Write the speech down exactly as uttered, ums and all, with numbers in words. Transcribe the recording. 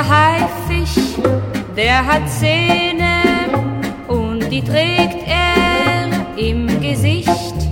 der Haifisch, der hat Zähne und die trägt er im Gesicht.